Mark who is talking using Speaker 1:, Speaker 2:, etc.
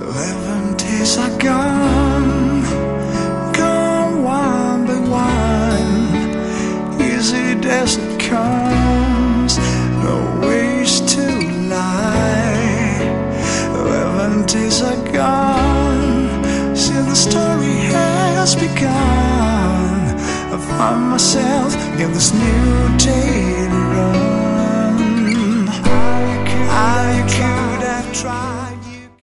Speaker 1: 11 days are gone, gone one by one. Easy as it comes, no ways to lie. 11 days are gone, since the story has begun. I find myself in this new day to run. I could have tried.